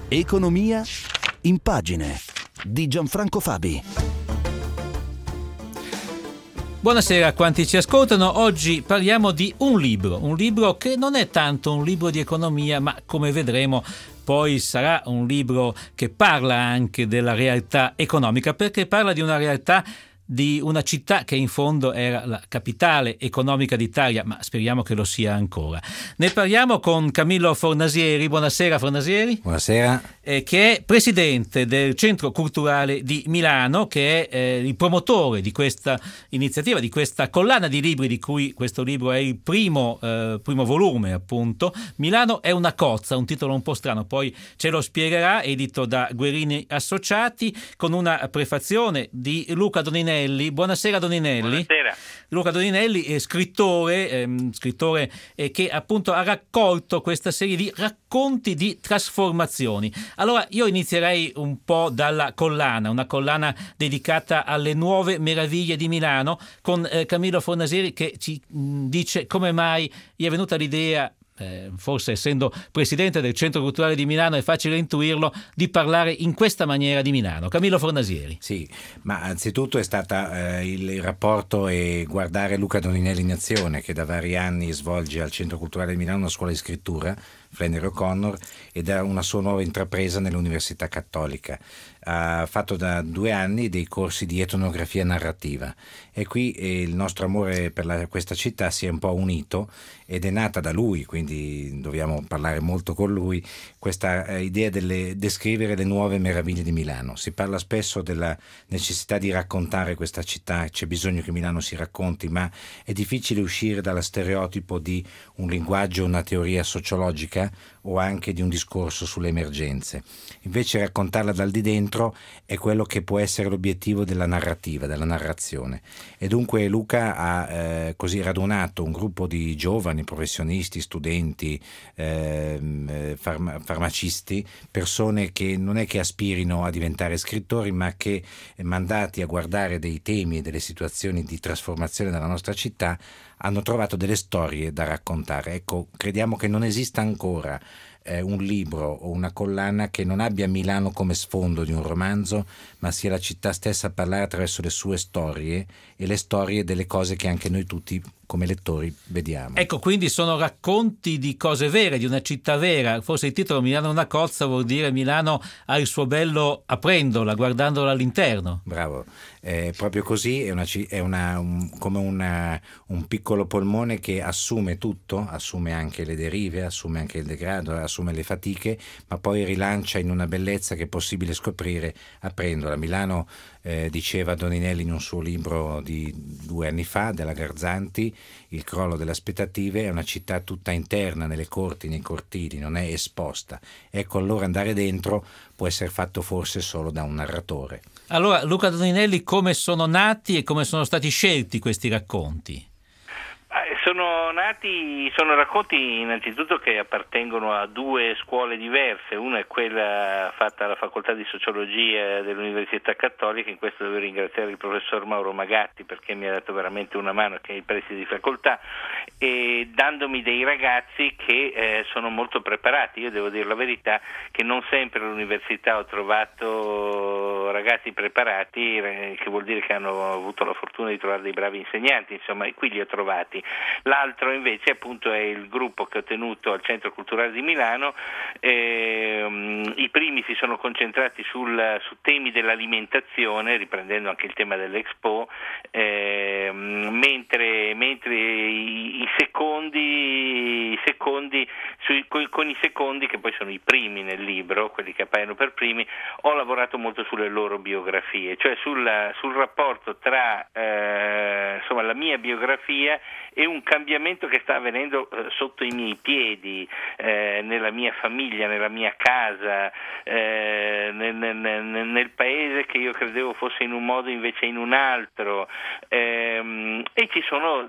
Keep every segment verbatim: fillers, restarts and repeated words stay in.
Economia in pagine di Gianfranco Fabi. Buonasera a quanti ci ascoltano. Oggi parliamo di un libro, un libro che non è tanto un libro di economia, ma come vedremo poi sarà un libro che parla anche della realtà economica, perché parla di una realtà di una città che in fondo era la capitale economica d'Italia, ma speriamo che lo sia ancora. Ne parliamo con Camillo Fornasieri. Buonasera Fornasieri. Buonasera. Eh, che è presidente del Centro Culturale di Milano, che è eh, il promotore di questa iniziativa, di questa collana di libri, di cui questo libro è il primo, eh, primo volume, appunto. Milano è una cozza, un titolo un po' strano, poi ce lo spiegherà, edito da Guerini Associati, con una prefazione di Luca Doninelli. Buonasera Doninelli. Buonasera. Luca Doninelli è scrittore, ehm, scrittore eh, che appunto ha raccolto questa serie di racconti di trasformazioni. Allora io inizierei un po' dalla collana, una collana dedicata alle nuove meraviglie di Milano, con eh, Camillo Fornasieri che ci mh, dice come mai gli è venuta l'idea, Eh, forse essendo presidente del Centro Culturale di Milano è facile intuirlo, di parlare in questa maniera di Milano. Camillo Fornasieri. Sì, ma anzitutto è stata eh, il, il rapporto e guardare Luca Doninelli in azione, che da vari anni svolge al Centro Culturale di Milano una scuola di scrittura, Flannery O'Connor, ed ha una sua nuova intrapresa nell'Università Cattolica. Ha fatto da due anni dei corsi di etnografia narrativa e qui eh, il nostro amore per la, questa città si è un po' unito ed è nata da lui, quindi dobbiamo parlare molto con lui, questa eh, idea di descrivere le nuove meraviglie di Milano. Si parla spesso della necessità di raccontare questa città, c'è bisogno che Milano si racconti, ma è difficile uscire dallo stereotipo di un linguaggio, una teoria sociologica o anche di un discorso sulle emergenze. Invece raccontarla dal di dentro è quello che può essere l'obiettivo della narrativa, della narrazione. E dunque Luca ha eh, così radunato un gruppo di giovani professionisti, studenti, eh, farma, farmacisti, persone che non è che aspirino a diventare scrittori, ma che mandati a guardare dei temi e delle situazioni di trasformazione della nostra città hanno trovato delle storie da raccontare. Ecco, crediamo che non esista ancora eh, un libro o una collana che non abbia Milano come sfondo di un romanzo, ma sia la città stessa a parlare attraverso le sue storie e le storie delle cose che anche noi tutti come lettori vediamo. Ecco, quindi sono racconti di cose vere, di una città vera. Forse il titolo Milano è una cozza vuol dire Milano ha il suo bello aprendola, guardandola all'interno. Bravo, è proprio così, è, una, è una, un, come una, un piccolo polmone che assume tutto, assume anche le derive, assume anche il degrado, assume le fatiche, ma poi rilancia in una bellezza che è possibile scoprire aprendola. Milano, eh, diceva Doninelli in un suo libro di due anni fa, della Garzanti, Il crollo delle aspettative, è una città tutta interna, nelle corti, nei cortili, non è esposta. Ecco, allora andare dentro può essere fatto forse solo da un narratore. Allora, Luca Doninelli, come sono nati e come sono stati scelti questi racconti? Sono nati, sono racconti innanzitutto che appartengono a due scuole diverse. Una è quella fatta alla facoltà di sociologia dell'Università Cattolica, in questo devo ringraziare il professor Mauro Magatti perché mi ha dato veramente una mano, che è il preside di facoltà, e dandomi dei ragazzi che eh, sono molto preparati. Io devo dire la verità che non sempre all'università ho trovato ragazzi preparati, eh, che vuol dire che hanno avuto la fortuna di trovare dei bravi insegnanti, insomma, e qui li ho trovati. L'altro invece appunto è il gruppo che ho tenuto al Centro Culturale di Milano. Eh, i primi si sono concentrati sul, su temi dell'alimentazione, riprendendo anche il tema dell'Expo, eh, mentre, mentre i, i secondi, i secondi sui, con, con i secondi, che poi sono i primi nel libro, quelli che appaiono per primi, ho lavorato molto sulle loro biografie, cioè sul, sul rapporto tra eh, insomma la mia biografia e un cambiamento che sta avvenendo eh, sotto i miei piedi, eh, nella mia famiglia, nella mia casa, eh, nel, nel, nel paese che io credevo fosse in un modo invece in un altro, ehm, e ci sono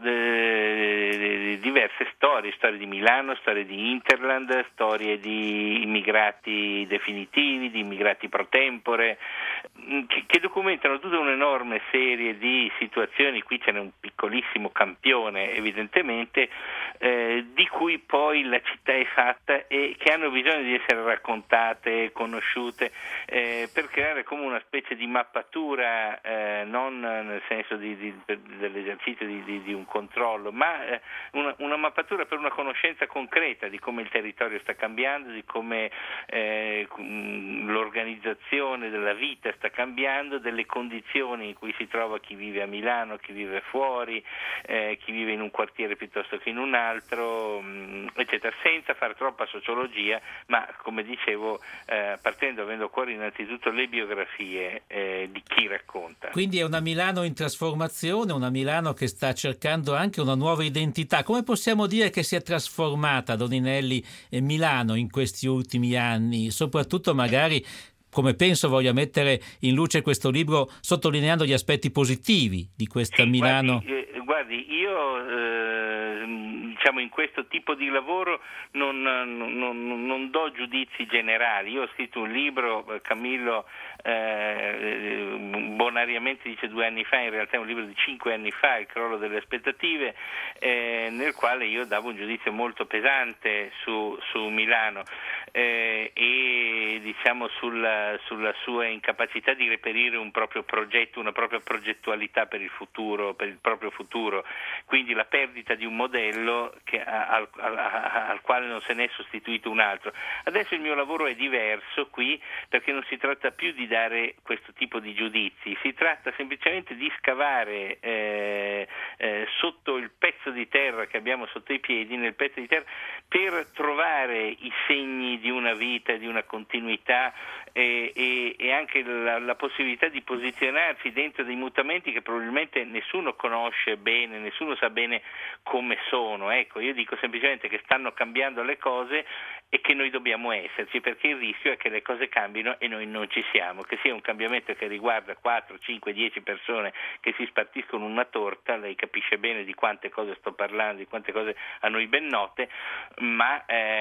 eh, diverse storie, storie di Milano, storie di Interland, storie di immigrati definitivi, di immigrati pro tempore, che, che documentano tutta un'enorme serie di situazioni. Qui ce n'è un piccolissimo campione evidentemente, eh, di cui poi la città è fatta e che hanno bisogno di essere raccontate, conosciute, eh, per creare come una specie di mappatura, eh, non nel senso di, di, dell'esercizio di, di, di un controllo, ma eh, una, una mappatura per una conoscenza concreta di come il territorio sta cambiando, di come eh, l'organizzazione della vita sta cambiando, delle condizioni in cui si trova chi vive a Milano, chi vive fuori, eh, chi vive in un quartiere piuttosto che in un altro, mh, eccetera, senza fare troppa sociologia, ma come dicevo, eh, partendo, avendo a cuore innanzitutto le biografie eh, di chi racconta. Quindi è una Milano in trasformazione, una Milano che sta cercando anche una nuova identità. Come possiamo dire che si è trasformata, Doninelli, eh, Milano in questi ultimi anni, soprattutto magari, come penso voglia mettere in luce questo libro, sottolineando gli aspetti positivi di questa sì, Milano? Guardi, eh, guardi io eh, diciamo in questo tipo di lavoro non, non, non, non do giudizi generali. Io ho scritto un libro, Camillo eh, bonariamente dice due anni fa, in realtà è un libro di cinque anni fa, Il crollo delle aspettative, eh, nel quale io davo un giudizio molto pesante su, su Milano eh, e diciamo sulla, sulla sua incapacità di reperire un proprio progetto, una propria progettualità per il futuro, per il proprio futuro, quindi la perdita di un modello che, al, al, al quale non se n'è sostituito un altro. Adesso il mio lavoro è diverso qui, perché non si tratta più di dare questo tipo di giudizi, si tratta semplicemente di scavare eh, eh, sotto il pezzo di terra che abbiamo sotto i piedi, nel pezzo di terra, per trovare i segni di una vita, di una continuità e, e, e anche la, la possibilità di posizionarsi dentro dei mutamenti che probabilmente nessuno conosce bene, nessuno sa bene come sono. Ecco, io dico semplicemente che stanno cambiando le cose e che noi dobbiamo esserci, perché il rischio è che le cose cambino e noi non ci siamo, che sia un cambiamento che riguarda quattro, cinque, dieci persone che si spartiscono una torta. Lei capisce bene di quante cose sto parlando, di quante cose a noi ben note, ma,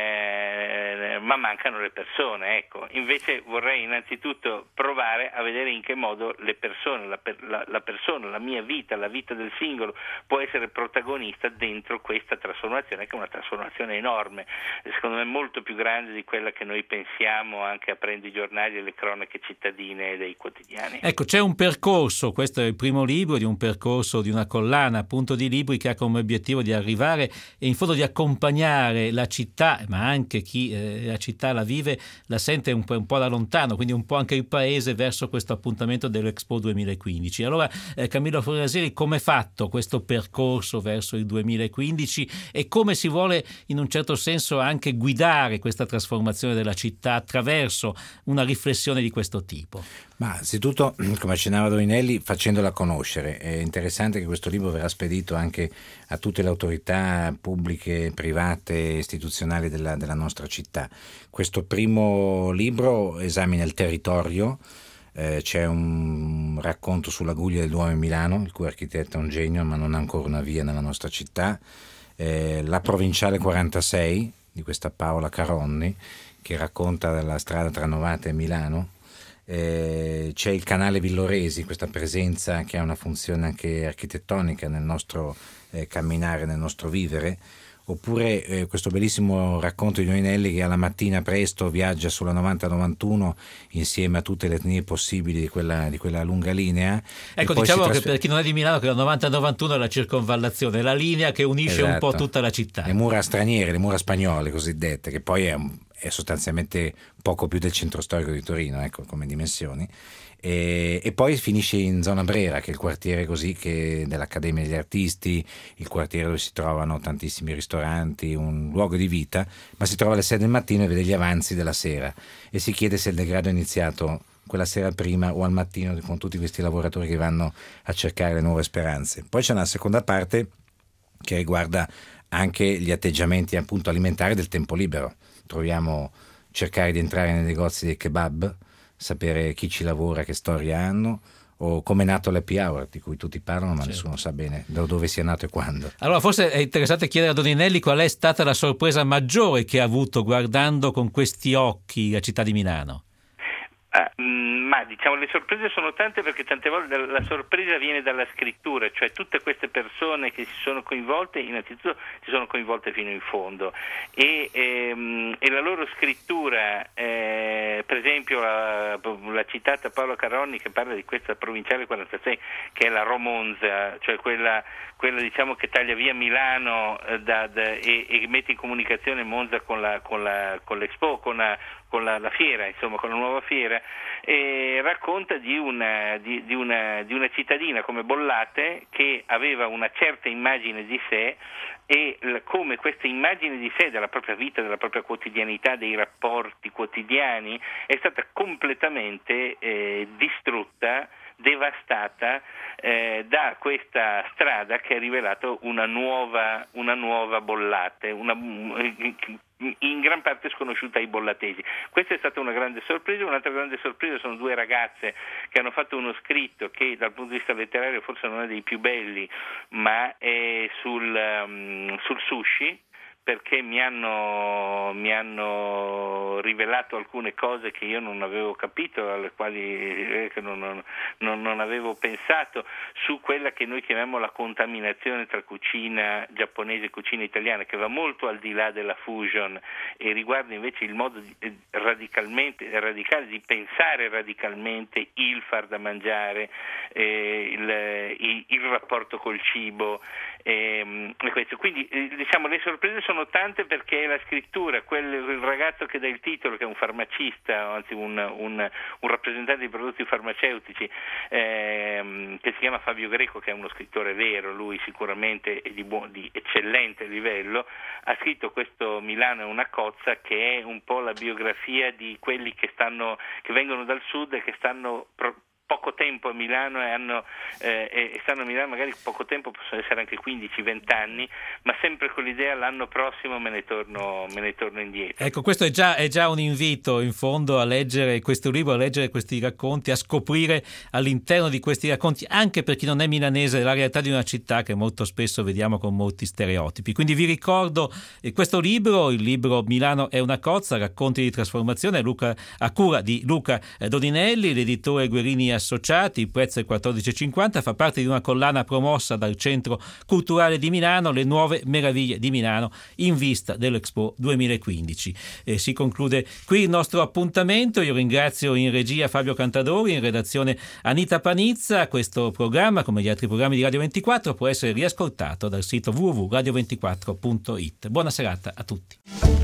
eh, ma mancano le persone. Ecco, invece vorrei innanzitutto provare a vedere in che modo le persone, la, la, la persona, la mia vita, la vita del singolo può essere protagonista dentro questa trasformazione, che è una trasformazione enorme, secondo me molto più grande di quella che noi pensiamo anche aprendo i giornali e le cronache cittadine dei quotidiani. Ecco, c'è un percorso, questo è il primo libro di un percorso, di una collana appunto di libri che ha come obiettivo di arrivare e in fondo di accompagnare la città, ma anche chi eh, la città la vive, la sente un po', un po' da lontano, quindi un po' anche il paese verso questo appuntamento dell'Expo duemilaquindici. Allora eh, Camillo Fornasieri, come è fatto questo percorso verso il duemilaquindici e come si vuole in un certo senso anche guidare questa trasformazione della città attraverso una riflessione di questo tipo? Ma anzitutto, come accennava Doninelli, facendola conoscere. È interessante che questo libro verrà spedito anche a tutte le autorità pubbliche, private, istituzionali della, della nostra città. Questo primo libro esamina il territorio. Eh, c'è un racconto sulla Guglia del Duomo in Milano, il cui architetto è un genio, ma non ha ancora una via nella nostra città. Eh, la Provinciale quarantasei di questa Paola Caronni, che racconta della strada tra Novata e Milano. Eh, c'è il canale Villoresi, questa presenza che ha una funzione anche architettonica nel nostro eh, camminare, nel nostro vivere. Oppure eh, questo bellissimo racconto di Doninelli, che alla mattina presto viaggia sulla novanta novantuno insieme a tutte le etnie possibili di quella, di quella lunga linea. Ecco, diciamo trasfer- che per chi non è di Milano, che la novanta novantuno è la circonvallazione, la linea che unisce esatto. un po' tutta la città. Le mura straniere, le mura spagnole cosiddette, che poi è, un, è sostanzialmente poco più del centro storico di Torino, ecco, come dimensioni. E, e poi finisce in zona Brera, che è il quartiere così che dell'Accademia degli Artisti, il quartiere dove si trovano tantissimi ristoranti, un luogo di vita, ma si trova alle sei del mattino e vede gli avanzi della sera e si chiede se il degrado è iniziato quella sera prima o al mattino, con tutti questi lavoratori che vanno a cercare le nuove speranze. Poi c'è una seconda parte che riguarda anche gli atteggiamenti appunto alimentari del tempo libero. Troviamo cercare di entrare nei negozi dei kebab, sapere chi ci lavora, che storia hanno, o come è nato l'happy hour, di cui tutti parlano ma certo. nessuno sa bene da dove sia nato e quando. Allora forse è interessante chiedere a Doninelli qual è stata la sorpresa maggiore che ha avuto guardando con questi occhi la città di Milano. Ah, ma diciamo le sorprese sono tante, perché tante volte la sorpresa viene dalla scrittura, cioè tutte queste persone che si sono coinvolte innanzitutto si sono coinvolte fino in fondo e, ehm, e la loro scrittura, eh, per esempio la, la citata Paolo Caronni che parla di questa provinciale quarantasei che è la Romonza, cioè quella, quella diciamo che taglia via Milano eh, da, da, e, e mette in comunicazione Monza con, la, con, la, con l'Expo, con la con la, la fiera, insomma, con la nuova fiera, e racconta di una, di, di, una, di una cittadina come Bollate che aveva una certa immagine di sé e l- come questa immagine di sé, della propria vita, della propria quotidianità, dei rapporti quotidiani, è stata completamente eh, distrutta, devastata eh, da questa strada che ha rivelato una nuova, una nuova Bollate, una, in gran parte sconosciuta ai bollatesi. Questa è stata una grande sorpresa. Un'altra grande sorpresa sono due ragazze che hanno fatto uno scritto che dal punto di vista letterario forse non è dei più belli, ma è sul, um, sul sushi, perché mi hanno, mi hanno rivelato alcune cose che io non avevo capito, alle quali eh, che non, non, non avevo pensato, su quella che noi chiamiamo la contaminazione tra cucina giapponese e cucina italiana, che va molto al di là della fusion e riguarda invece il modo di, eh, radicalmente radicale di pensare radicalmente il far da mangiare, eh, il, il, il rapporto col cibo, eh, e questo. Quindi eh, diciamo le sorprese sono tante, perché la scrittura, quel, quel ragazzo che dà il titolo, che è un farmacista, anzi un, un, un rappresentante di prodotti farmaceutici, ehm, che si chiama Fabio Greco, che è uno scrittore vero, lui sicuramente è di, buon, di eccellente livello, ha scritto questo Milano è una cozza, che è un po' la biografia di quelli che stanno, che vengono dal sud e che stanno pro, poco tempo a Milano e, hanno, eh, e stanno a Milano magari poco tempo, possono essere anche quindici venti anni, ma sempre con l'idea l'anno prossimo me ne torno, me ne torno indietro. Ecco, questo è già, è già un invito in fondo a leggere questo libro, a leggere questi racconti, a scoprire all'interno di questi racconti, anche per chi non è milanese, la realtà di una città che molto spesso vediamo con molti stereotipi. Quindi vi ricordo eh, questo libro, il libro Milano è una cozza, racconti di trasformazione, Luca, a cura di Luca Doninelli, l'editore Guerini Associati, il prezzo è quattordici e cinquanta, fa parte di una collana promossa dal Centro Culturale di Milano, Le nuove meraviglie di Milano in vista dell'Expo duemilaquindici. E si conclude qui il nostro appuntamento. Io ringrazio in regia Fabio Cantadori, in redazione Anita Panizza. Questo programma, come gli altri programmi di Radio ventiquattro, può essere riascoltato dal sito w w w punto radio ventiquattro punto it. Buona serata a tutti.